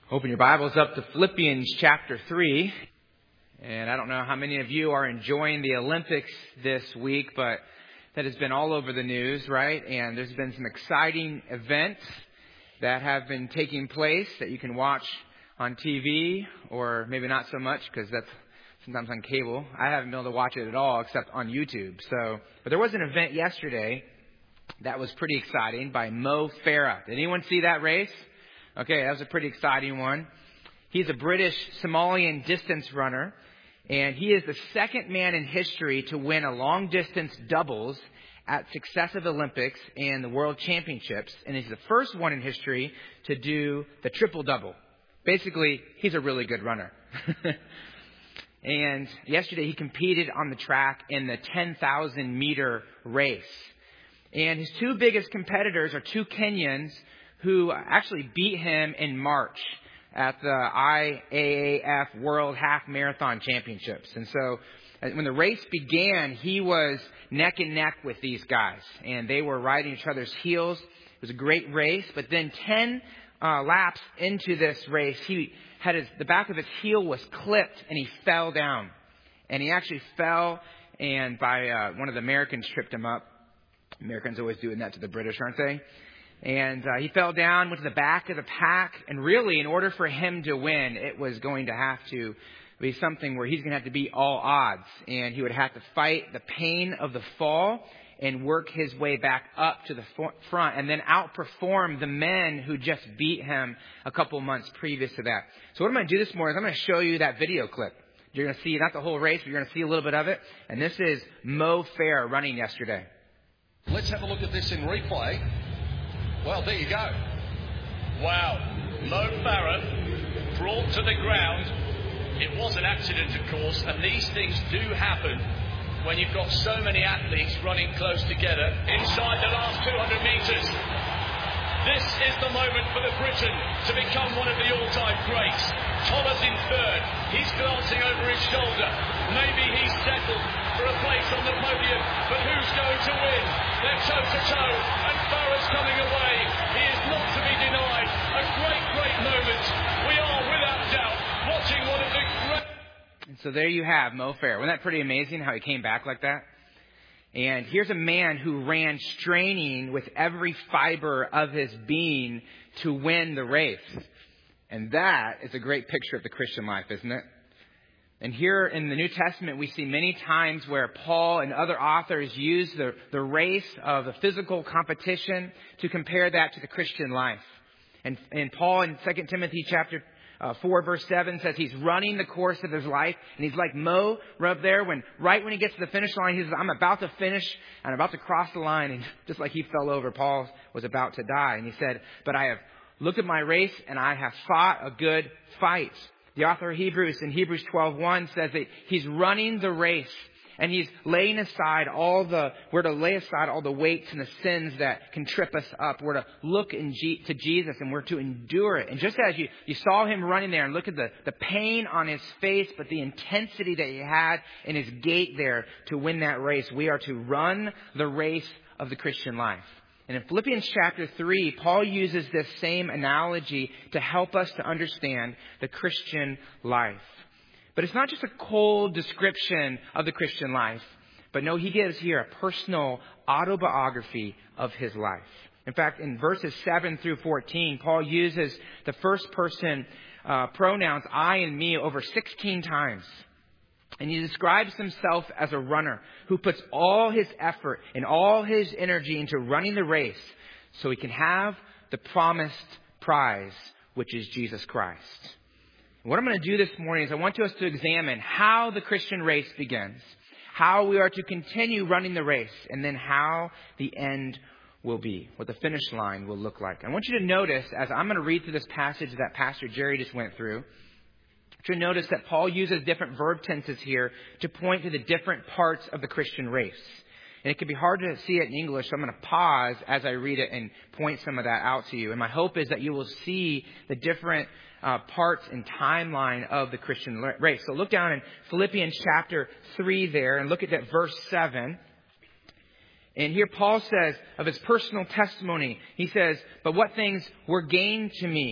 Open your Bibles up to Philippians chapter 3. And I don't know how many of you are enjoying the Olympics this week, but that has been all over the news, right? And there's been some exciting events that have been taking place that you can watch on TV, or maybe not so much because that's sometimes on cable. I haven't been able to watch it at all except on YouTube. But there was an event yesterday that was pretty exciting by Mo Farah. Did anyone see that race? Okay, that was a pretty exciting one. He's a British Somalian distance runner, and he is the second man in history to win a long-distance doubles at successive Olympics and the World Championships, and he's the first one in history to do the triple-double. Basically, he's a really good runner. And yesterday he competed on the track in the 10,000-meter race. And his two biggest competitors are two Kenyans who actually beat him in March at the IAAF World Half Marathon Championships. And so when the race began, he was neck and neck with these guys, and they were riding each other's heels. It was a great race, but then 10 laps into this race, he had the back of his heel was clipped, and he fell down. And he actually fell, and one of the Americans tripped him up. Americans always doing that to the British, aren't they? And he fell down, went to the back of the pack. And really, in order for him to win, it was going to have to be something where he's going to have to beat all odds. And he would have to fight the pain of the fall and work his way back up to the front and then outperform the men who just beat him a couple months previous to that. So what I'm going to do this morning is I'm going to show you that video clip. You're going to see not the whole race, but you're going to see a little bit of it. And this is Mo Farah running yesterday. Let's have a look at this in replay. Well, there you go. Wow. Mo Farah brought to the ground. It was an accident, of course, and these things do happen when you've got so many athletes running close together inside the last 200 metres. This is the moment for the Briton to become one of the all-time greats. Thomas in third. He's glancing over his shoulder. Maybe he's settled for a place on the podium, but who's going to win? They're toe-to-toe, and Farah's coming away. He is not to be denied. A great, great moment. We are, without doubt, watching one of the great... And so there you have Mo Farah. Wasn't that pretty amazing how he came back like that? And here's a man who ran straining with every fiber of his being to win the race. And that is a great picture of the Christian life, isn't it? And here in the New Testament, we see many times where Paul and other authors use the race of the physical competition to compare that to the Christian life. And Paul in 2 Timothy chapter 4 verse 7 says he's running the course of his life, and he's like Mo right there right when he gets to the finish line, he says, I'm about to finish and I'm about to cross the line. And just like he fell over, Paul was about to die. And he said, but I have looked at my race and I have fought a good fight. The author of Hebrews in Hebrews 12:1 says that he's running the race. And he's laying aside we're to lay aside all the weights and the sins that can trip us up. We're to look to Jesus, and we're to endure it. And just as you saw him running there and look at the pain on his face, but the intensity that he had in his gait there to win that race, we are to run the race of the Christian life. And in Philippians chapter 3, Paul uses this same analogy to help us to understand the Christian life. But it's not just a cold description of the Christian life. But no, he gives here a personal autobiography of his life. In fact, in verses 7 through 14, Paul uses the first person pronouns I and me over 16 times. And he describes himself as a runner who puts all his effort and all his energy into running the race so he can have the promised prize, which is Jesus Christ. What I'm going to do this morning is I want us to examine how the Christian race begins, how we are to continue running the race, and then how the end will be, what the finish line will look like. I want you to notice, as I'm going to read through this passage that Pastor Jerry just went through, to notice that Paul uses different verb tenses here to point to the different parts of the Christian race. And it can be hard to see it in English, so I'm going to pause as I read it and point some of that out to you. And my hope is that you will see the different parts and timeline of the Christian race. So look down in Philippians chapter 3 there and look at that verse 7. And here Paul says of his personal testimony, he says, but what things were gained to me?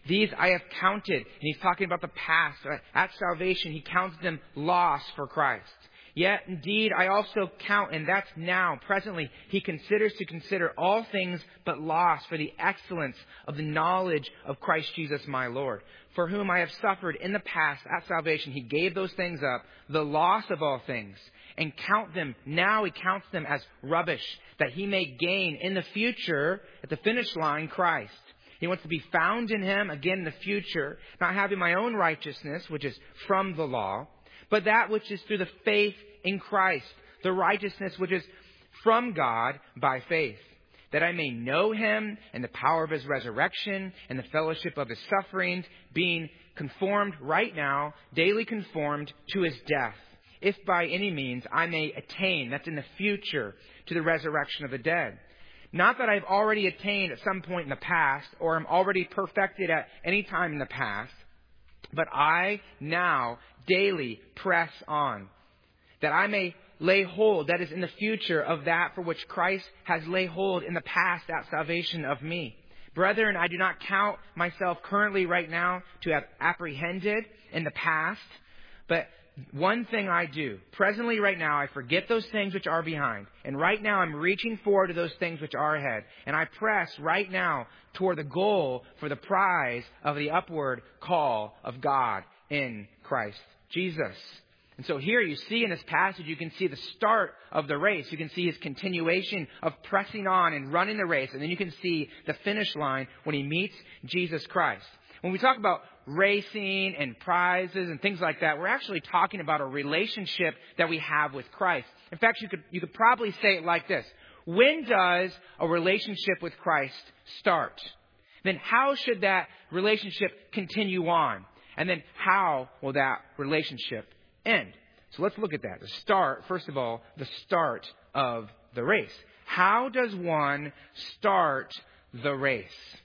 These I have counted. And he's talking about the past. At salvation, he counts them lost for Christ. Yet, indeed, I also count, and that's now, presently, he considers to consider all things but loss for the excellence of the knowledge of Christ Jesus my Lord, for whom I have suffered in the past at salvation. He gave those things up, the loss of all things, and count them, now he counts them as rubbish, that he may gain in the future, at the finish line, Christ. He wants to be found in him, again in the future, not having my own righteousness, which is from the law, but that which is through the faith in Christ, the righteousness which is from God by faith, that I may know him and the power of his resurrection and the fellowship of his sufferings, being conformed right now, daily conformed to his death, if by any means I may attain, that's in the future, to the resurrection of the dead. Not that I've already attained at some point in the past, or am already perfected at any time in the past, but I now daily press on, that I may lay hold, that is in the future, of that for which Christ has laid hold in the past at salvation of me. Brethren, I do not count myself currently right now to have apprehended in the past, but one thing I do, presently right now, I forget those things which are behind. And right now I'm reaching forward to those things which are ahead. And I press right now toward the goal for the prize of the upward call of God in Christ Jesus. And so here you see in this passage, you can see the start of the race. You can see his continuation of pressing on and running the race. And then you can see the finish line when he meets Jesus Christ. When we talk about racing and prizes and things like that, we're actually talking about a relationship that we have with Christ. In fact, you could probably say it like this. When does a relationship with Christ start? Then how should that relationship continue on? And then how will that relationship end? So let's look at that. The start, first of all, the start of the race. How does one start the race?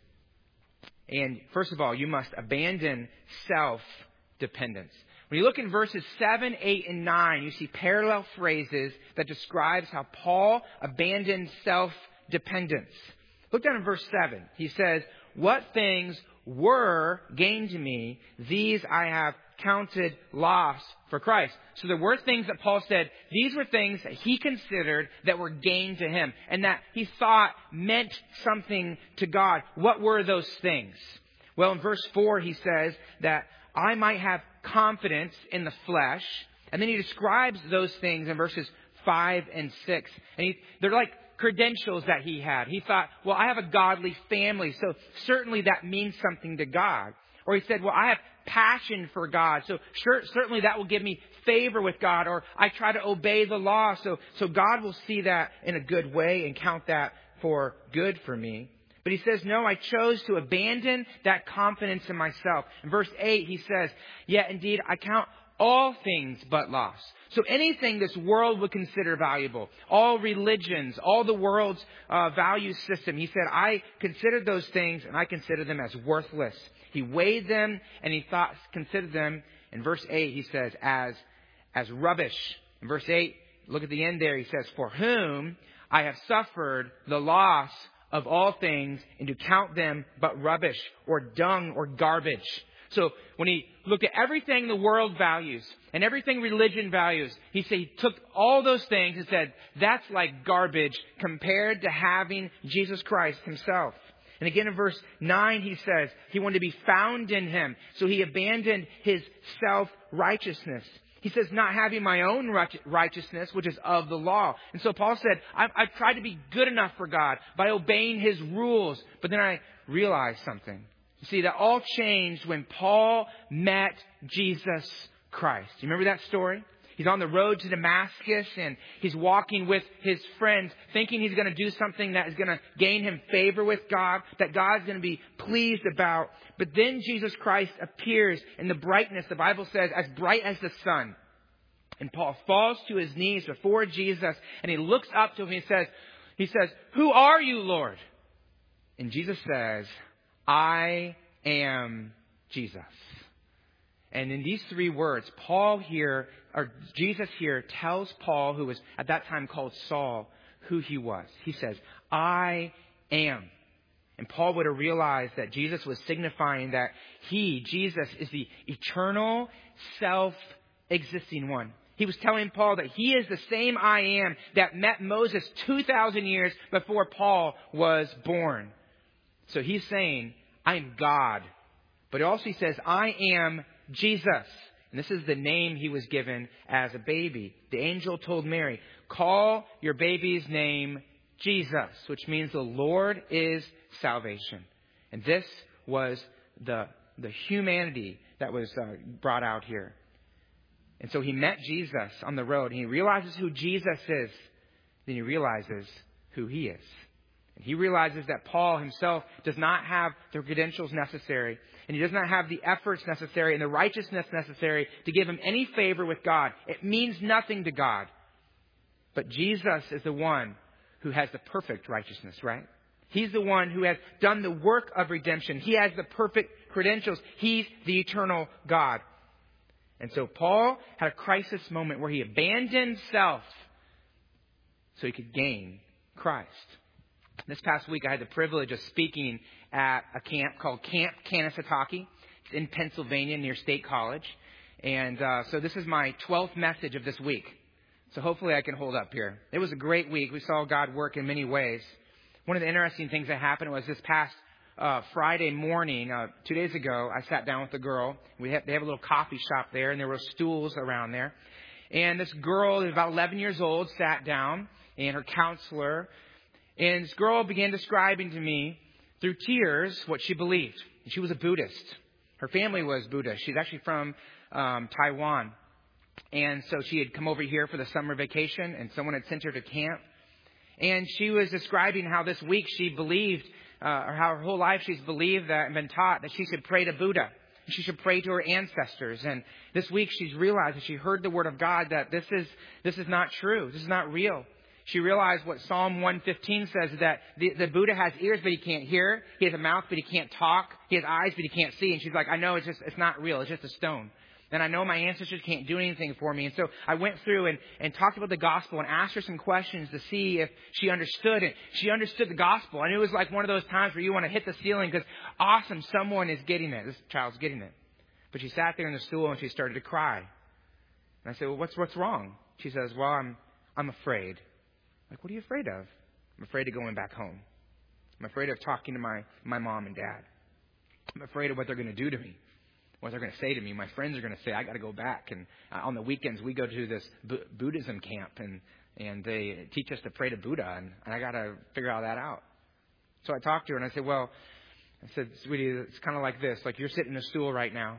And first of all, you must abandon self-dependence. When you look in verses 7, 8, and 9, you see parallel phrases that describes how Paul abandoned self-dependence. Look down in verse 7. He says, what things were gain to me, these I have counted loss for Christ. So there were things that Paul said, these were things that he considered that were gain to him and that he thought meant something to God. What were those things? Well, in verse 4, he says that I might have confidence in the flesh. And then he describes those things in verses 5 and 6. And they're like credentials that he had. He thought, well, I have a godly family, so certainly that means something to God. Or he said, well, I have passion for God, so certainly that will give me favor with God. Or I try to obey the law, so God will see that in a good way and count that for good for me. But he says, no, I chose to abandon that confidence in myself. In verse 8, he says, yet indeed I count all things but loss. So anything this world would consider valuable, all religions, all the world's value system, he said, I considered those things and I consider them as worthless. He weighed them and he considered them. In verse 8, he says, as rubbish. In verse 8, look at the end there. He says, for whom I have suffered the loss of all things, and to count them but rubbish or dung or garbage. So when he looked at everything the world values and everything religion values, he said he took all those things and said, that's like garbage compared to having Jesus Christ himself. And again in verse 9, he says he wanted to be found in him. So he abandoned his self-righteousness. He says, not having my own righteousness, which is of the law. And so Paul said, I've tried to be good enough for God by obeying his rules. But then I realized something. You see, that all changed when Paul met Jesus Christ. You remember that story? He's on the road to Damascus and he's walking with his friends thinking he's going to do something that is going to gain him favor with God, that God's going to be pleased about. But then Jesus Christ appears in the brightness, the Bible says, as bright as the sun. And Paul falls to his knees before Jesus and he looks up to him and he says, who are you, Lord? And Jesus says, I am Jesus. And in these three words, Jesus here tells Paul, who was at that time called Saul, who he was. He says, I am. And Paul would have realized that Jesus was signifying that he, Jesus, is the eternal, self-existing one. He was telling Paul that he is the same I am that met Moses 2,000 years before Paul was born. So he's saying, I am God. But also he says, I am Jesus. And this is the name he was given as a baby. The angel told Mary, call your baby's name Jesus, which means the Lord is salvation. And this was the humanity that was brought out here. And so he met Jesus on the road, and he realizes who Jesus is. Then he realizes who he is. And he realizes that Paul himself does not have the credentials necessary, and he does not have the efforts necessary and the righteousness necessary to give him any favor with God. It means nothing to God. But Jesus is the one who has the perfect righteousness, right? He's the one who has done the work of redemption. He has the perfect credentials. He's the eternal God. And so Paul had a crisis moment where he abandoned self so he could gain Christ. This past week, I had the privilege of speaking at a camp called Camp Kanesatake. It's in Pennsylvania near State College. And so this is my 12th message of this week. So hopefully I can hold up here. It was a great week. We saw God work in many ways. One of the interesting things that happened was this past Friday morning, 2 days ago, I sat down with a girl. They have a little coffee shop there, and there were stools around there. And this girl, who was about 11 years old, sat down, and her counselor. And this girl began describing to me, through tears, what she believed. And she was a Buddhist. Her family was Buddhist. She's actually from Taiwan. And so she had come over here for the summer vacation, and someone had sent her to camp. And she was describing how this week she believed, or how her whole life she's believed that and been taught that she should pray to Buddha. She should pray to her ancestors. And this week she's realized that she heard the word of God that this is not true. This is not real. She realized what Psalm 115 says, that the Buddha has ears, but he can't hear. He has a mouth, but he can't talk. He has eyes, but he can't see. And she's like, I know it's not real. It's just a stone. And I know my ancestors can't do anything for me. And so I went through and talked about the gospel and asked her some questions to see if she understood it. She understood the gospel. And it was like one of those times where you want to hit the ceiling because, awesome, someone is getting it. This child's getting it. But she sat there in the stool and she started to cry. And I said, well, what's wrong? She says, well, I'm afraid. I'm like, what are you afraid of? I'm afraid of going back home. I'm afraid of talking to my mom and dad. I'm afraid of what they're going to do to me. What they're going to say to me. My friends are going to say, I got to go back. And on the weekends, we go to this Buddhism camp, and they teach us to pray to Buddha, and I got to figure all that out. So I talked to her, and I said, sweetie, it's kind of like this. Like, you're sitting in a stool right now,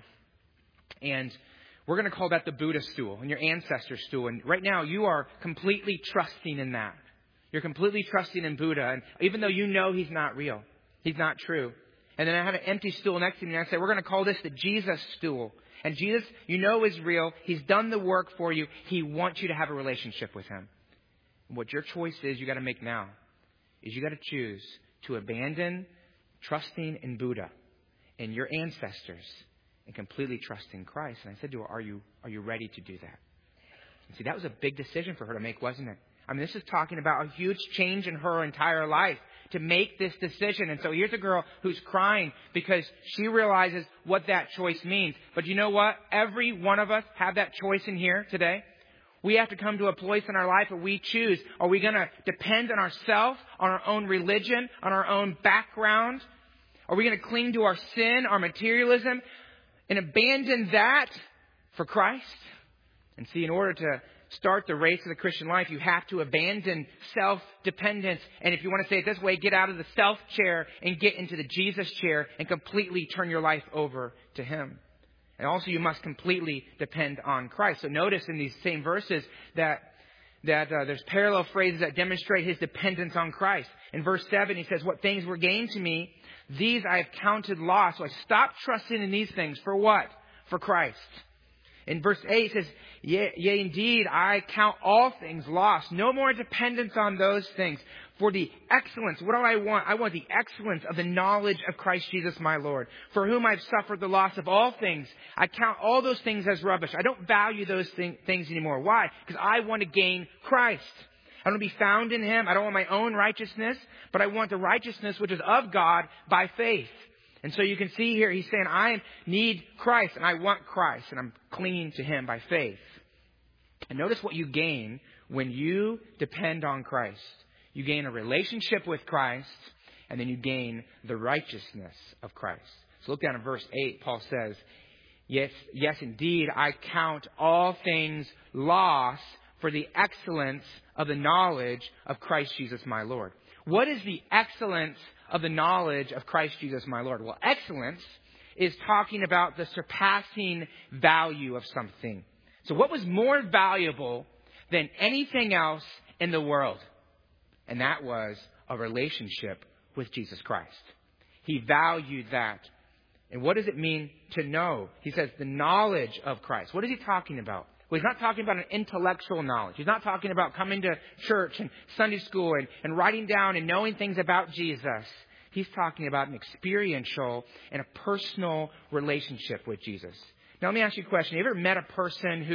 and we're going to call that the Buddha stool, and your ancestor stool. And right now, you are completely trusting in that. You're completely trusting in Buddha, and even though you know he's not real, he's not true. And then I have an empty stool next to me, and I say, we're going to call this the Jesus stool. And Jesus, you know, is real. He's done the work for you. He wants you to have a relationship with him. And what your choice is, you got to make now, is you got to choose to abandon trusting in Buddha and your ancestors and completely trust in Christ. And I said to her, are you ready to do that? And see, that was a big decision for her to make, wasn't it? I mean, this is talking about a huge change in her entire life to make this decision. And so here's a girl who's crying because she realizes what that choice means. But you know what? Every one of us have that choice in here today. We have to come to a place in our life where we choose. Are we going to depend on ourselves, on our own religion, on our own background? Are we going to cling to our sin, our materialism, and abandon that for Christ? And see, in order to start the race of the Christian life, you have to abandon self-dependence. And if you want to say it this way, get out of the self chair and get into the Jesus chair and completely turn your life over to him. And also you must completely depend on Christ. So notice in these same verses that there's parallel phrases that demonstrate his dependence on Christ. In verse 7, he says, what things were gained to me, these I have counted loss. So I stopped trusting in these things. For what? For Christ. In verse 8, it says, Yea, indeed, I count all things lost. No more dependence on those things. For the excellence, what do I want? I want the excellence of the knowledge of Christ Jesus my Lord, for whom I've suffered the loss of all things. I count all those things as rubbish. I don't value those things anymore. Why? Because I want to gain Christ. I want to be found in him. I don't want my own righteousness, but I want the righteousness which is of God by faith. And so you can see here, he's saying, I need Christ and I want Christ and I'm clinging to him by faith. And notice what you gain when you depend on Christ. You gain a relationship with Christ and then you gain the righteousness of Christ. So look down at verse 8. Paul says, yes, indeed, I count all things loss for the excellence of the knowledge of Christ Jesus my Lord. What is the excellence of the knowledge of Christ Jesus my Lord? Well, excellence is talking about the surpassing value of something. So what was more valuable than anything else in the world? And that was a relationship with Jesus Christ. He valued that. And what does it mean to know? He says the knowledge of Christ. What is he talking about? Well, he's not talking about an intellectual knowledge. He's not talking about coming to church and Sunday school and writing down and knowing things about Jesus. He's talking about an experiential and a personal relationship with Jesus. Now, let me ask you a question. Have you ever met a person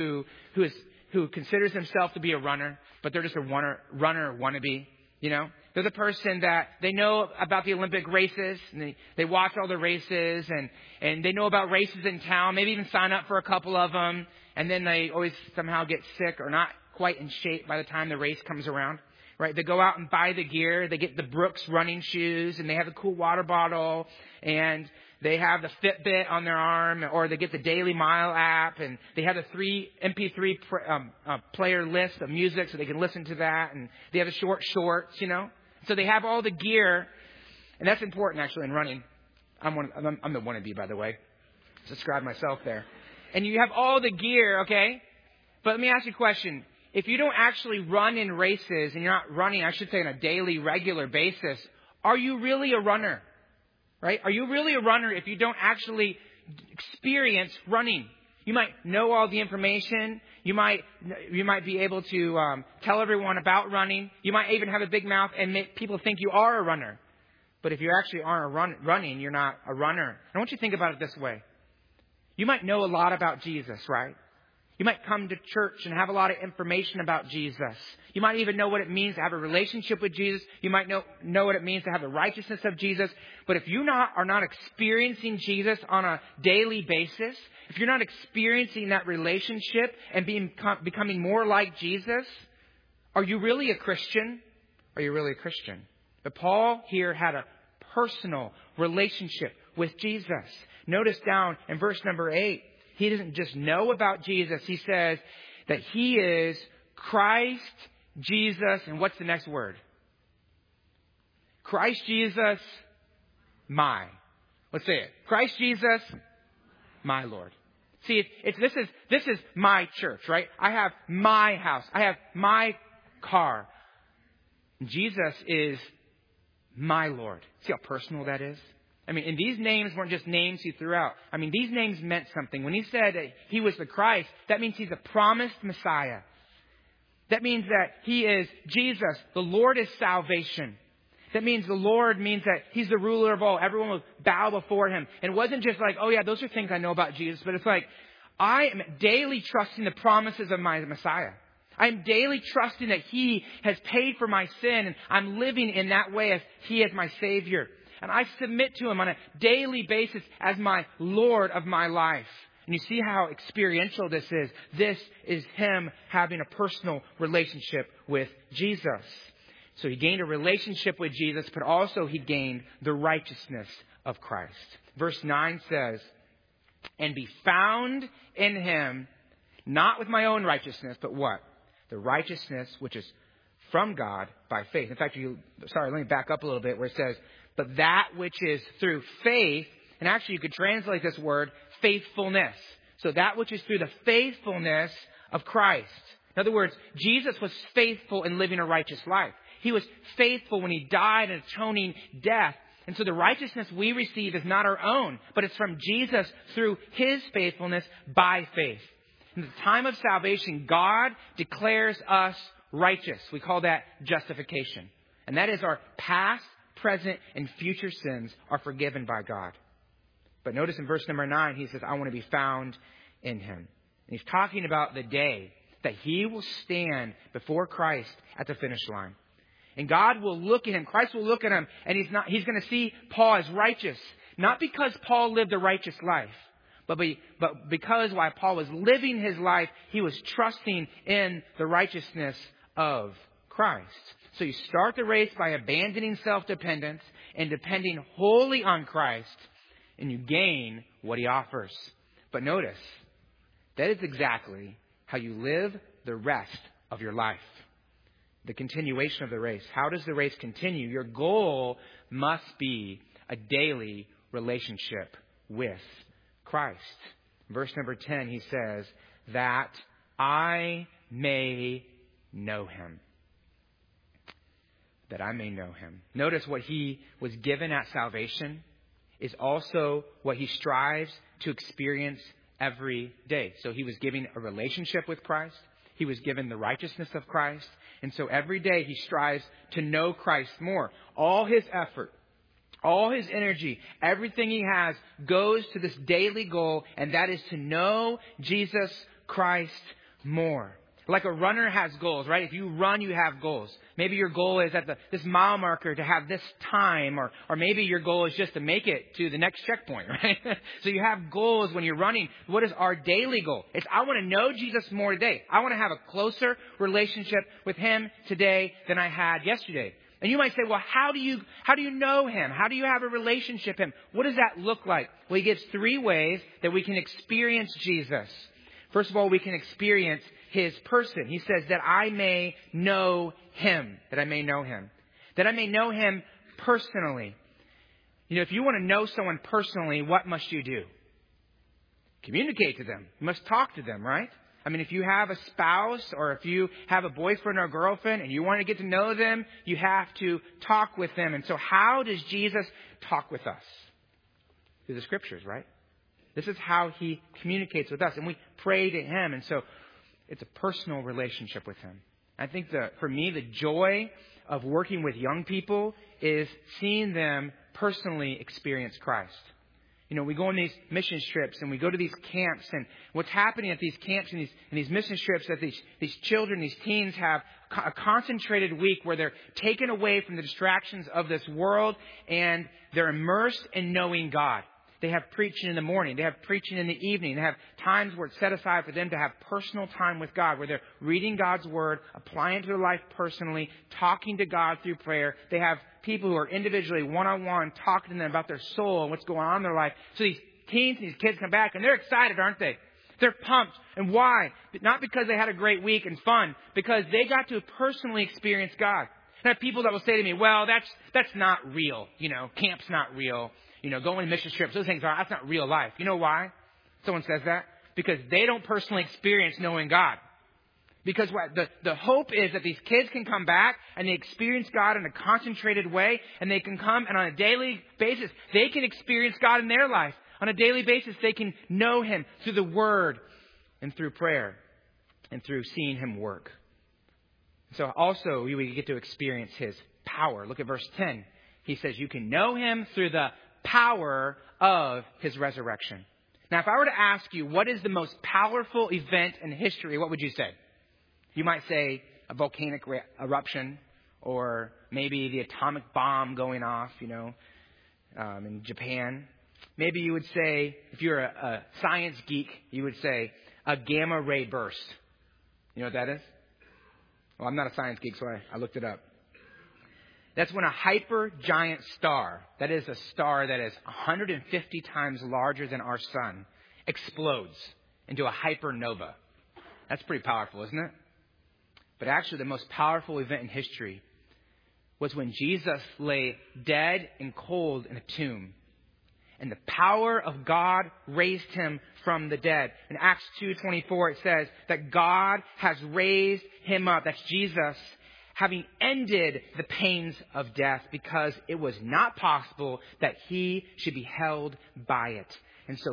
who considers himself to be a runner, but they're just a runner wannabe? You know, they're the person that they know about the Olympic races and they watch all the races and they know about races in town, maybe even sign up for a couple of them. And then they always somehow get sick or not quite in shape by the time the race comes around, right? They go out and buy the gear. They get the Brooks running shoes and they have a cool water bottle and they have the Fitbit on their arm, or they get the Daily Mile app and they have the MP3 player list of music so they can listen to that. And they have the shorts, you know. So they have all the gear, and that's important actually in running. I'm the wannabe, by the way. Describe myself there. And you have all the gear, okay? But let me ask you a question. If you don't actually run in races, and you're not running, I should say, on a daily, regular basis, are you really a runner? Right? Are you really a runner if you don't actually experience running? You might know all the information. You might be able to tell everyone about running. You might even have a big mouth and make people think you are a runner. But if you actually aren't running, you're not a runner. I want you to think about it this way. You might know a lot about Jesus, right? You might come to church and have a lot of information about Jesus. You might even know what it means to have a relationship with Jesus. You might know what it means to have the righteousness of Jesus. But if you are not experiencing Jesus on a daily basis, if you're not experiencing that relationship and becoming more like Jesus, are you really a Christian? Are you really a Christian? But Paul here had a personal relationship with Jesus. Notice down in verse number 8. He doesn't just know about Jesus. He says that he is Christ Jesus. And what's the next word? Christ Jesus, my. Let's say it. Christ Jesus, my Lord. See, this is my church, right? I have my house. I have my car. Jesus is my Lord. See how personal that is? I mean, and these names weren't just names he threw out. I mean, these names meant something. When he said that he was the Christ, that means he's a promised Messiah. That means that he is Jesus. The Lord is salvation. That means the Lord means that he's the ruler of all. Everyone will bow before him. And it wasn't just like, oh yeah, those are things I know about Jesus. But it's like, I am daily trusting the promises of my Messiah. I'm daily trusting that he has paid for my sin. And I'm living in that way as he is my Savior. And I submit to him on a daily basis as my Lord of my life. And you see how experiential this is. This is him having a personal relationship with Jesus. So he gained a relationship with Jesus, but also he gained the righteousness of Christ. Verse 9 says, and be found in him, not with my own righteousness, but what? The righteousness which is from God by faith. In fact, let me back up a little bit where it says, but that which is through faith, and actually you could translate this word, faithfulness. So that which is through the faithfulness of Christ. In other words, Jesus was faithful in living a righteous life. He was faithful when he died an atoning death. And so the righteousness we receive is not our own, but it's from Jesus through his faithfulness by faith. In the time of salvation, God declares us righteous. We call that justification. And that is our past, present, and future sins are forgiven by God. But notice in verse number 9, he says, I want to be found in him. And he's talking about the day that he will stand before Christ at the finish line. And God will look at him, Christ will look at him, and he's going to see Paul as righteous. Not because Paul lived a righteous life, but because while Paul was living his life, he was trusting in the righteousness of Christ. So you start the race by abandoning self-dependence and depending wholly on Christ, and you gain what he offers. But notice, that is exactly how you live the rest of your life. The continuation of the race. How does the race continue? Your goal must be a daily relationship with Christ. Verse number 10, he says, that I may know him. That I may know him. Notice what he was given at salvation is also what he strives to experience every day. So he was given a relationship with Christ. He was given the righteousness of Christ. And so every day he strives to know Christ more. All his effort, all his energy, everything he has goes to this daily goal, and that is to know Jesus Christ more. Like a runner has goals, right? If you run, you have goals. Maybe your goal is at this mile marker to have this time, or maybe your goal is just to make it to the next checkpoint, right? So you have goals when you're running. What is our daily goal? It's I want to know Jesus more today. I want to have a closer relationship with him today than I had yesterday. And you might say, well, how do you know him? How do you have a relationship with him? What does that look like? Well, he gives 3 ways that we can experience Jesus. First of all, we can experience his person. He says that I may know him. That I may know him. That I may know him personally. You know, if you want to know someone personally, what must you do? Communicate to them. You must talk to them, right? I mean, if you have a spouse or if you have a boyfriend or girlfriend and you want to get to know them, you have to talk with them. And so how does Jesus talk with us? Through the scriptures, right? This is how he communicates with us. And we pray to him. And so it's a personal relationship with him. I think for me, the joy of working with young people is seeing them personally experience Christ. You know, we go on these mission trips and we go to these camps, and what's happening at these camps and these mission trips that these children, these teens have a concentrated week where they're taken away from the distractions of this world and they're immersed in knowing God. They have preaching in the morning. They have preaching in the evening. They have times where it's set aside for them to have personal time with God, where they're reading God's word, applying it to their life personally, talking to God through prayer. They have people who are individually one-on-one talking to them about their soul and what's going on in their life. So these teens and these kids come back and they're excited, aren't they? They're pumped. And why? Not because they had a great week and fun, because they got to personally experience God. And I have people that will say to me, well, that's not real. You know, camp's not real. You know, going to mission trips, those things that's not real life. You know why someone says that? Because they don't personally experience knowing God. Because the hope is that these kids can come back and they experience God in a concentrated way, and they can come and on a daily basis, they can experience God in their life. On a daily basis, they can know him through the word and through prayer and through seeing him work. So also we get to experience his power. Look at verse 10. He says you can know him through the power of his resurrection. Now, if I were to ask you what is the most powerful event in history, what would you say? You might say a volcanic eruption, or maybe the atomic bomb going off, in Japan. Maybe you would say, if you're a science geek, you would say a gamma ray burst. You know what that is? Well, I'm not a science geek, so I looked it up. That's when a hypergiant star, that is a star that is 150 times larger than our sun, explodes into a hypernova. That's pretty powerful, isn't it? But actually, the most powerful event in history was when Jesus lay dead and cold in a tomb. And the power of God raised him from the dead. In Acts 2:24, it says that God has raised him up. That's Jesus, having ended the pains of death, because it was not possible that he should be held by it. And so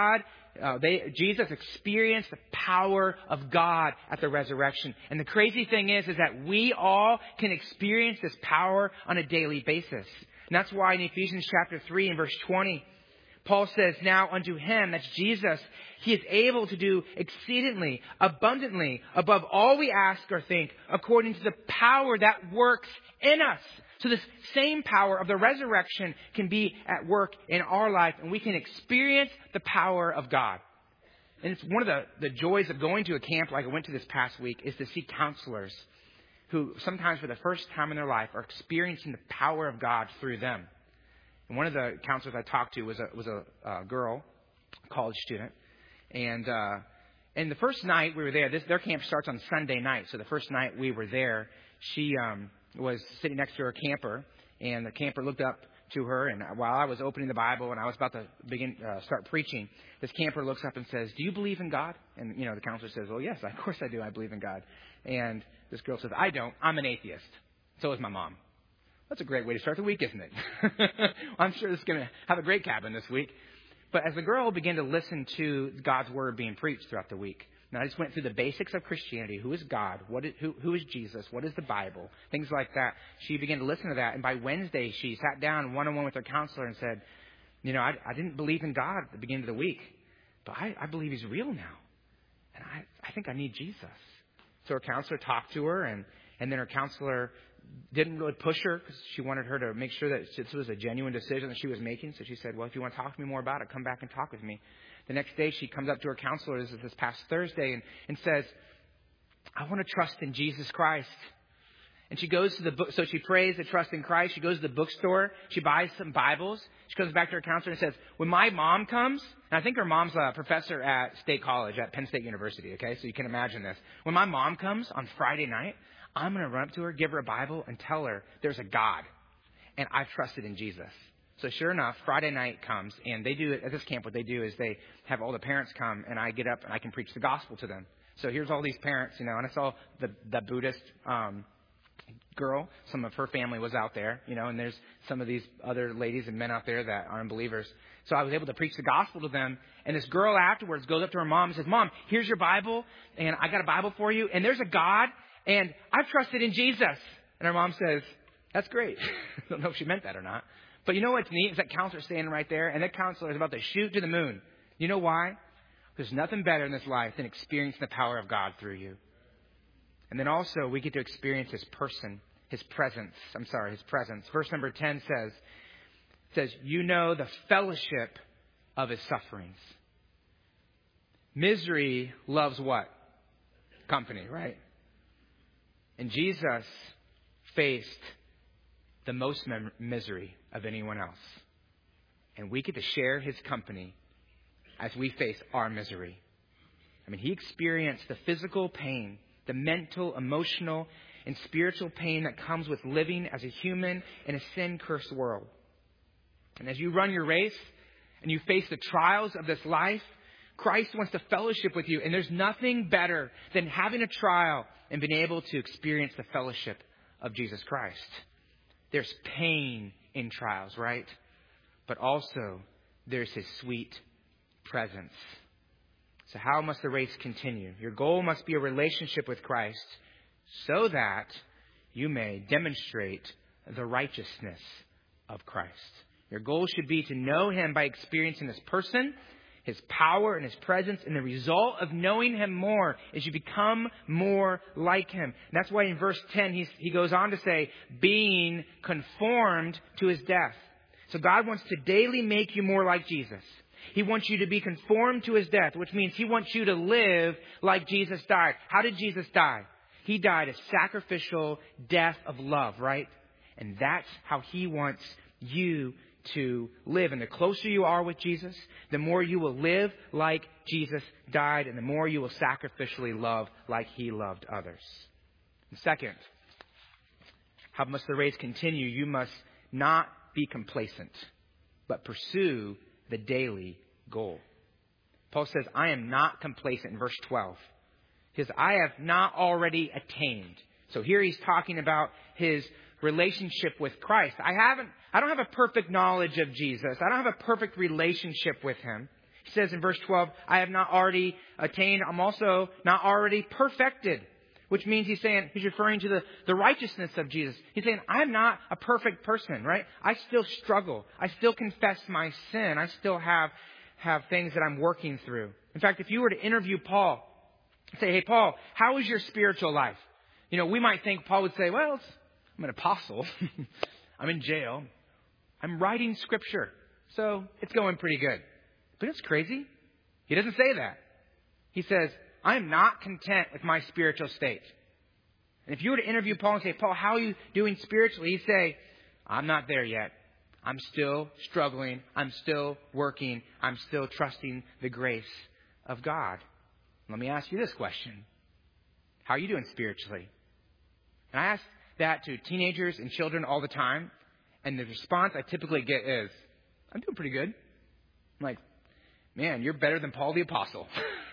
Jesus experienced the power of God at the resurrection. And the crazy thing is that we all can experience this power on a daily basis. And that's why in Ephesians chapter 3 and verse 20, Paul says, now unto him, that's Jesus, he is able to do exceedingly, abundantly, above all we ask or think, according to the power that works in us. So this same power of the resurrection can be at work in our life, and we can experience the power of God. And it's one of the joys of going to a camp like I went to this past week is to see counselors who sometimes for the first time in their life are experiencing the power of God through them. And one of the counselors I talked to was a girl, a college student. And the first night we were there, their camp starts on Sunday night. So the first night we were there, she was sitting next to her camper. And the camper looked up to her. And while I was opening the Bible and I was about to start preaching, this camper looks up and says, do you believe in God? And, the counselor says, well, yes, of course I do. I believe in God. And this girl says, I don't. I'm an atheist. So is my mom. That's a great way to start the week, isn't it? I'm sure this is going to have a great cabin this week. But as the girl began to listen to God's word being preached throughout the week, now I just went through the basics of Christianity. Who is God? Who is Jesus? What is the Bible? Things like that. She began to listen to that. And by Wednesday, she sat down one-on-one with her counselor and said, I didn't believe in God at the beginning of the week, but I believe he's real now. And I think I need Jesus. So her counselor talked to her, and then her counselor didn't really push her because she wanted her to make sure that this was a genuine decision that she was making. So she said, well, if you want to talk to me more about it, come back and talk with me. The next day she comes up to her counselor, this past Thursday, and says, I want to trust in Jesus Christ. And she goes to the book. So she prays to trust in Christ. She goes to the bookstore. She buys some Bibles. She comes back to her counselor and says, when my mom comes, and I think her mom's a professor at State College, at Penn State University. Okay. So you can imagine this. When my mom comes on Friday night, I'm going to run up to her, give her a Bible, and tell her there's a God. And I've trusted in Jesus. So sure enough, Friday night comes, and they do it at this camp. What they do is they have all the parents come, and I get up and I can preach the gospel to them. So here's all these parents, and I saw the Buddhist girl. Some of her family was out there, and there's some of these other ladies and men out there that aren't believers. So I was able to preach the gospel to them. And this girl afterwards goes up to her mom and says, Mom, here's your Bible, and I got a Bible for you, and there's a God. And I've trusted in Jesus. And her mom says, that's great. I don't know if she meant that or not. But you know what's neat is that counselor's standing right there. And that counselor is about to shoot to the moon. You know why? There's nothing better in this life than experiencing the power of God through you. And then also we get to experience his person, his presence. Verse number 10 says, the fellowship of his sufferings. Misery loves what? Company, right? And Jesus faced the most misery of anyone else. And we get to share his company as we face our misery. He experienced the physical pain, the mental, emotional, and spiritual pain that comes with living as a human in a sin-cursed world. And as you run your race and you face the trials of this life, Christ wants to fellowship with you. And there's nothing better than having a trial and being able to experience the fellowship of Jesus Christ. There's pain in trials, right? But also there's his sweet presence. So how must the race continue? Your goal must be a relationship with Christ so that you may demonstrate the righteousness of Christ. Your goal should be to know him by experiencing his person, his power, and his presence. And the result of knowing him more is you become more like him. And that's why in verse 10, he goes on to say, being conformed to his death. So God wants to daily make you more like Jesus. He wants you to be conformed to his death, which means he wants you to live like Jesus died. How did Jesus die? He died a sacrificial death of love, right? And that's how he wants you to live. And the closer you are with Jesus, the more you will live like Jesus died, and the more you will sacrificially love like he loved others. And second, how must the race continue? You must not be complacent, but pursue the daily goal. Paul says, I am not complacent in verse 12. He says, I have not already attained. So here he's talking about his relationship with Christ. I don't have a perfect knowledge of Jesus. I don't have a perfect relationship with him. He says in verse 12, I have not already attained. I'm also not already perfected, which means he's referring to the righteousness of Jesus. He's saying, I'm not a perfect person, right? I still struggle. I still confess my sin. I still have things that I'm working through. In fact, if you were to interview Paul, say, hey, Paul, how is your spiritual life? We might think Paul would say, well, I'm an apostle. I'm in jail. I'm writing scripture. So it's going pretty good. But it's crazy. He doesn't say that. He says, I am not content with my spiritual state. And if you were to interview Paul and say, Paul, how are you doing spiritually? He'd say, I'm not there yet. I'm still struggling. I'm still working. I'm still trusting the grace of God. Let me ask you this question. How are you doing spiritually? And I ask that to teenagers and children all the time. And the response I typically get is, I'm doing pretty good. I'm like, man, you're better than Paul the Apostle.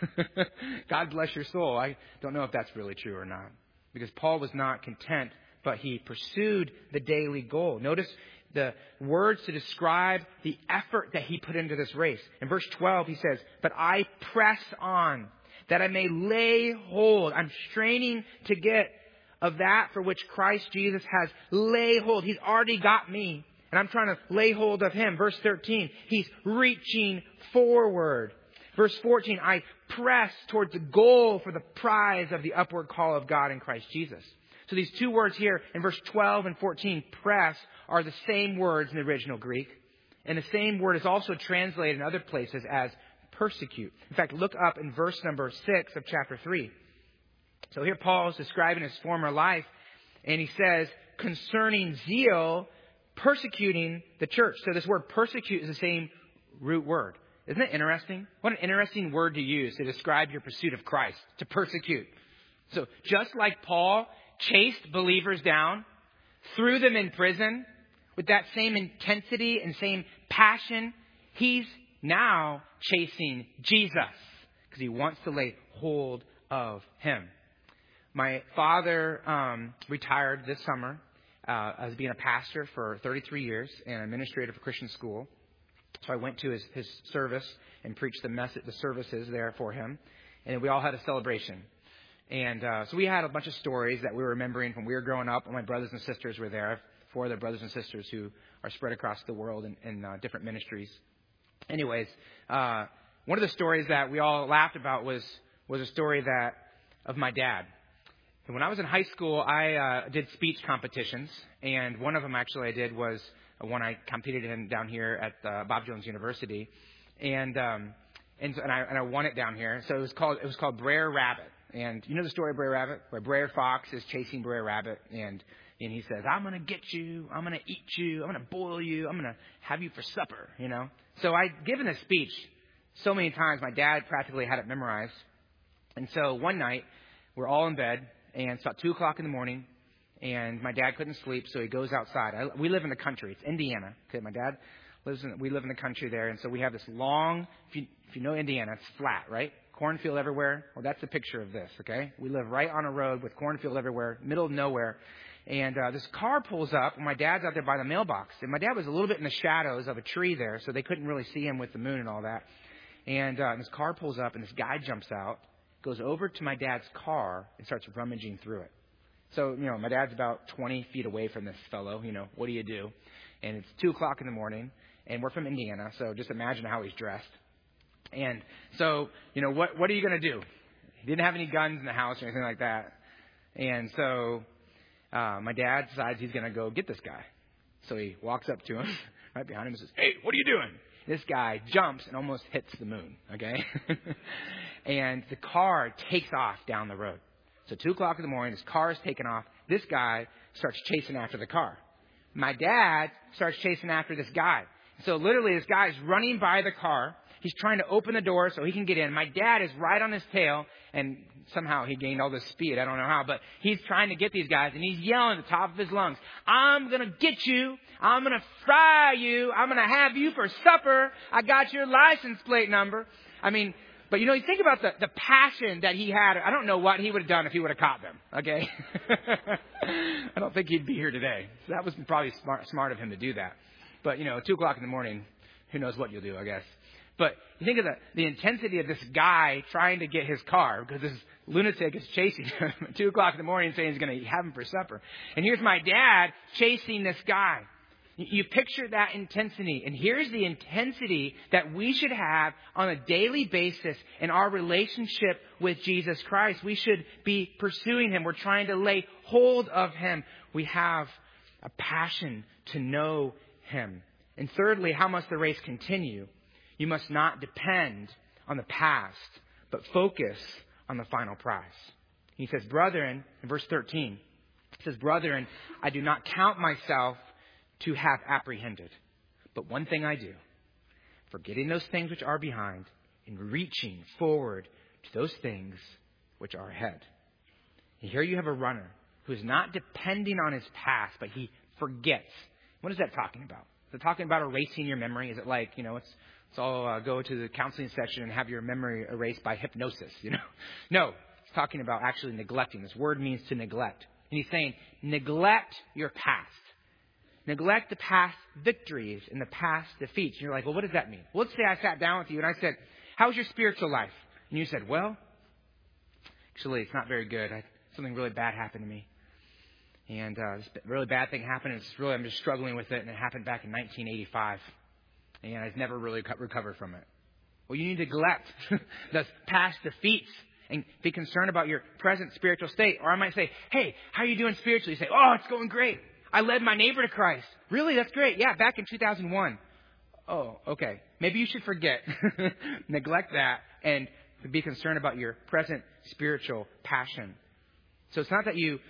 God bless your soul. I don't know if that's really true or not. Because Paul was not content, but he pursued the daily goal. Notice the words to describe the effort that he put into this race. In verse 12, he says, but I press on that I may lay hold. I'm straining to get of that for which Christ Jesus has lay hold. He's already got me. And I'm trying to lay hold of him. Verse 13, he's reaching forward. Verse 14, I press towards the goal for the prize of the upward call of God in Christ Jesus. So these two words here in verse 12 and 14, press, are the same words in the original Greek. And the same word is also translated in other places as persecute. In fact, look up in verse number 6 of chapter 3. So here Paul is describing his former life. And he says, concerning zeal, persecuting the church. So this word persecute is the same root word. Isn't it interesting? What an interesting word to use to describe your pursuit of Christ, to persecute. So just like Paul chased believers down, threw them in prison with that same intensity and same passion, he's now chasing Jesus because he wants to lay hold of him. My father retired this summer as being a pastor for 33 years and an administrator for Christian school. So I went to his service and preached the services there for him. And we all had a celebration. And so we had a bunch of stories that we were remembering from when we were growing up. And my brothers and sisters were there. I have 4 other brothers and sisters who are spread across the world in different ministries. Anyways, one of the stories that we all laughed about was a story of my dad. And when I was in high school, I did speech competitions. And one of them actually I did was one I competed in down here at Bob Jones University. And I won it down here. So it was called Brer Rabbit. And you know the story of Brer Rabbit? Where Brer Fox is chasing Brer Rabbit. And he says, I'm going to get you. I'm going to eat you. I'm going to boil you. I'm going to have you for supper, So I'd given this speech so many times. My dad practically had it memorized. And so one night, we're all in bed. And it's about 2 o'clock in the morning. And my dad couldn't sleep, so he goes outside. We live in the country. It's Indiana. Okay, we live in the country there. And so we have this long, if you know Indiana, it's flat, right? Cornfield everywhere. Well, that's a picture of this, okay? We live right on a road with cornfield everywhere, middle of nowhere. And this car pulls up, and my dad's out there by the mailbox. And my dad was a little bit in the shadows of a tree there, so they couldn't really see him with the moon and all that. And this car pulls up, and this guy jumps out, goes over to my dad's car, and starts rummaging through it. So, my dad's about 20 feet away from this fellow. What do you do? And it's 2 o'clock in the morning, and we're from Indiana, so just imagine how he's dressed. And so, what are you going to do? He didn't have any guns in the house or anything like that. And so my dad decides he's going to go get this guy. So he walks up to him right behind him and says, hey, what are you doing? This guy jumps and almost hits the moon, okay? And the car takes off down the road. So 2 o'clock in the morning, his car is taken off. This guy starts chasing after the car. My dad starts chasing after this guy. So literally this guy is running by the car. He's trying to open the door so he can get in. My dad is right on his tail, and somehow he gained all this speed. I don't know how, but he's trying to get these guys, and he's yelling at the top of his lungs, I'm going to get you. I'm going to fry you. I'm going to have you for supper. I got your license plate number. But you think about the passion that he had. I don't know what he would have done if he would have caught them, okay? I don't think he'd be here today. So that was probably smart of him to do that. But, 2 o'clock in the morning, who knows what you'll do, I guess. But you think of the intensity of this guy trying to get his car because this lunatic is chasing him at 2 o'clock in the morning saying he's going to have him for supper. And here's my dad chasing this guy. You picture that intensity. And here's the intensity that we should have on a daily basis in our relationship with Jesus Christ. We should be pursuing him. We're trying to lay hold of him. We have a passion to know him. And thirdly, how must the race continue? You must not depend on the past, but focus on the final prize. He says, brethren, in verse 13, he says, brethren, I do not count myself to have apprehended. But one thing I do, forgetting those things which are behind and reaching forward to those things which are ahead. And here you have a runner who is not depending on his past, but he forgets. What is that talking about? Is it talking about erasing your memory? Is it like, it's all go to the counseling section and have your memory erased by hypnosis, No, it's talking about actually neglecting. This word means to neglect. And he's saying, neglect your past. Neglect the past victories and the past defeats. And you're like, well, what does that mean? Well, let's say I sat down with you and I said, how's your spiritual life? And you said, well, actually, it's not very good. Something really bad happened to me. And this really bad thing happened. And I'm just struggling with it. And it happened back in 1985. And I've never really recovered from it. Well, you need to neglect the past defeats and be concerned about your present spiritual state. Or I might say, hey, how are you doing spiritually? You say, oh, it's going great. I led my neighbor to Christ. Really? That's great. Yeah, back in 2001. Oh, okay. Maybe you should forget, neglect that, and be concerned about your present spiritual passion. So it's not that you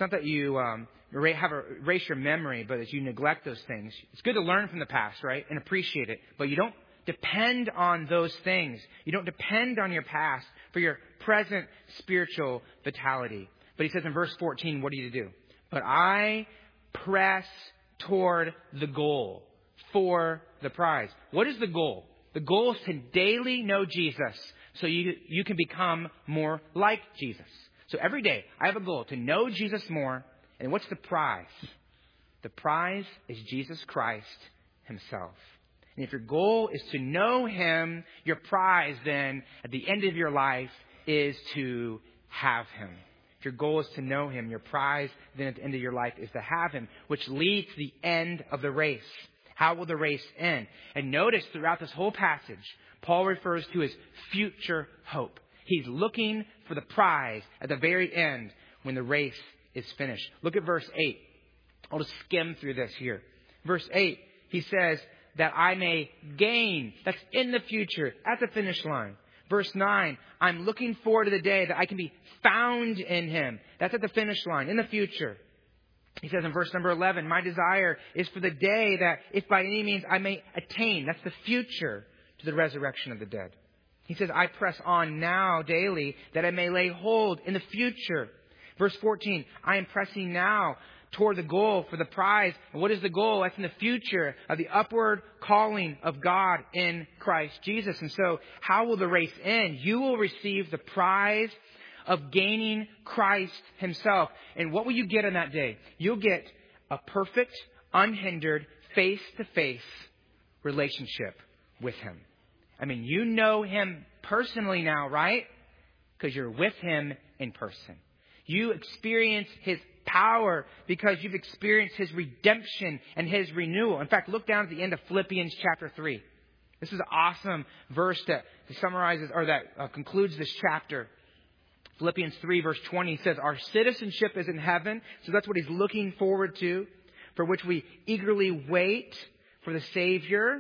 erase your memory, but as you neglect those things. It's good to learn from the past, right, and appreciate it. But you don't depend on those things. You don't depend on your past for your present spiritual vitality. But he says in verse 14, what are you to do? But I press toward the goal for the prize. What is the goal? The goal is to daily know Jesus so you can become more like Jesus. So every day I have a goal to know Jesus more. And what's the prize? The prize is Jesus Christ himself. And if your goal is to know him, your prize then at the end of your life is to have him. If your goal is to know him, your prize then at the end of your life is to have him, which leads to the end of the race. How will the race end? And notice throughout this whole passage, Paul refers to his future hope. He's looking for the prize at the very end when the race is finished. Look at verse 8. I'll just skim through this here. Verse 8, he says that I may gain. That's in the future, at the finish line. Verse 9, I'm looking forward to the day that I can be found in him. That's at the finish line, in the future. He says in verse number 11, my desire is for the day that if by any means I may attain. That's the future to the resurrection of the dead. He says, I press on now daily that I may lay hold in the future. Verse 14, I am pressing now toward the goal for the prize. And what is the goal? That's in the future of the upward calling of God in Christ Jesus. And so how will the race end? You will receive the prize of gaining Christ himself. And what will you get on that day? You'll get a perfect, unhindered, face-to-face relationship with him. I mean, you know him personally now, right? Because you're with him in person. You experience his power because you've experienced his redemption and his renewal. In fact, look down at the end of Philippians chapter 3. This is an awesome verse that summarizes or that concludes this chapter. Philippians 3 verse 20 says, our citizenship is in heaven. So that's what he's looking forward to, for which we eagerly wait for the Savior,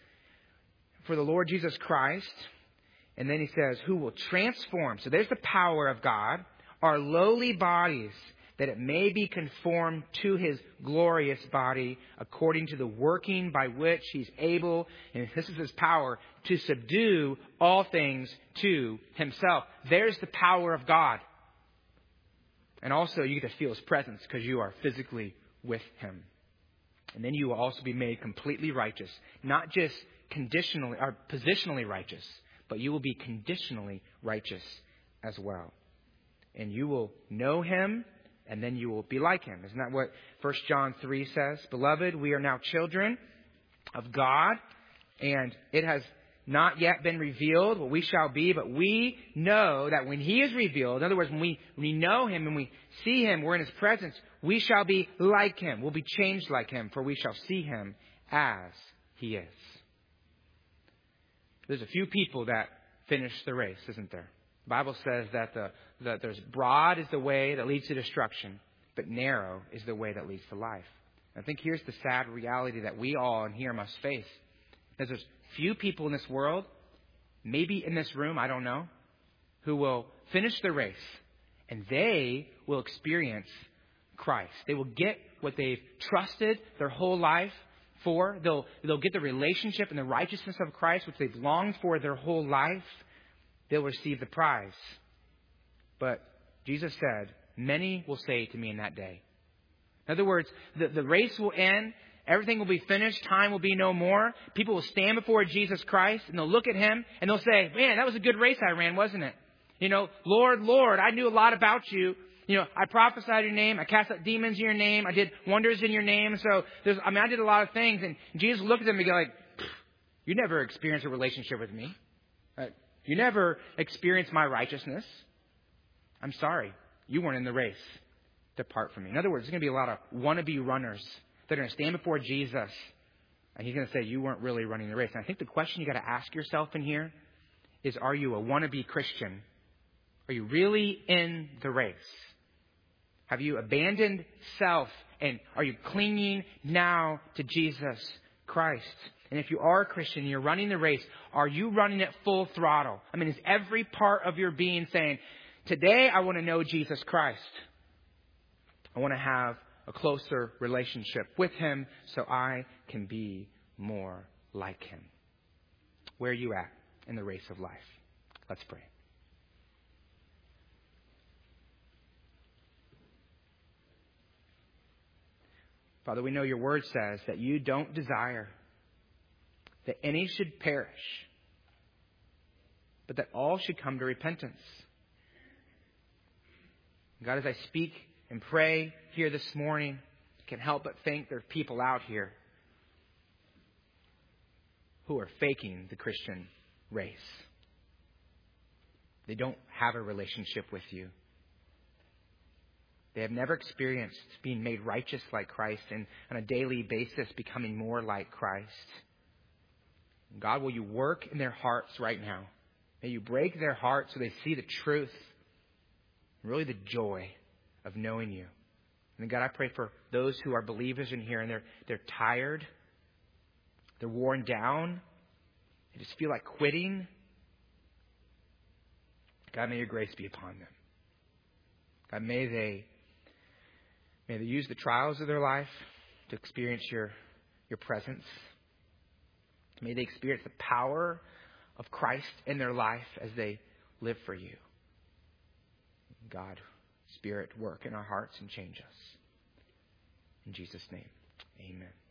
for the Lord Jesus Christ. And then he says, who will transform. So there's the power of God. Our lowly bodies, that it may be conformed to his glorious body, according to the working by which he's able, and this is his power, to subdue all things to himself. There's the power of God. And also you get to feel his presence because you are physically with him. And then you will also be made completely righteous, not just conditionally or positionally righteous, but you will be conditionally righteous as well. And you will know him, and then you will be like him. Isn't that what 1 John 3 says? Beloved, we are now children of God, and it has not yet been revealed what we shall be, but we know that when He is revealed, in other words, when we know Him and we see Him, we're in His presence, we shall be like Him. We'll be changed like Him, for we shall see Him as He is. There's a few people that finish the race, isn't there? The Bible says that there's broad is the way that leads to destruction, but narrow is the way that leads to life. I think here's the sad reality that we all in here must face. There's few people in this world, maybe in this room, I don't know, who will finish the race and they will experience Christ. They will get what they've trusted their whole life for. They'll get the relationship and the righteousness of Christ, which they've longed for their whole life. They'll receive the prize. But Jesus said, many will say to me in that day. In other words, the race will end. Everything will be finished. Time will be no more. People will stand before Jesus Christ and they'll look at Him and they'll say, man, that was a good race I ran, wasn't it? Lord, Lord, I knew a lot about you. I prophesied your name. I cast out demons in your name. I did wonders in your name. So I did a lot of things. And Jesus looked at them and go like, you never experienced a relationship with me. You never experienced my righteousness. I'm sorry. You weren't in the race. Depart from me. In other words, there's going to be a lot of wannabe runners that are going to stand before Jesus. And He's going to say, you weren't really running the race. And I think the question you got to ask yourself in here is, are you a wannabe Christian? Are you really in the race? Have you abandoned self? And are you clinging now to Jesus Christ? And if you are a Christian and you're running the race, are you running it full throttle? Is every part of your being saying, today I want to know Jesus Christ. I want to have a closer relationship with Him so I can be more like Him. Where are you at in the race of life? Let's pray. Father, we know your word says that you don't desire that any should perish, but that all should come to repentance. God, as I speak and pray here this morning, I can't help but think there are people out here who are faking the Christian race. They don't have a relationship with you. They have never experienced being made righteous like Christ and on a daily basis becoming more like Christ. God, will you work in their hearts right now? May you break their hearts so they see the truth and really the joy of knowing you. And God, I pray for those who are believers in here and they're tired. They're worn down. They just feel like quitting. God, may your grace be upon them. God, may they use the trials of their life to experience your presence. May they experience the power of Christ in their life as they live for you. God, Spirit, work in our hearts and change us. In Jesus' name, amen.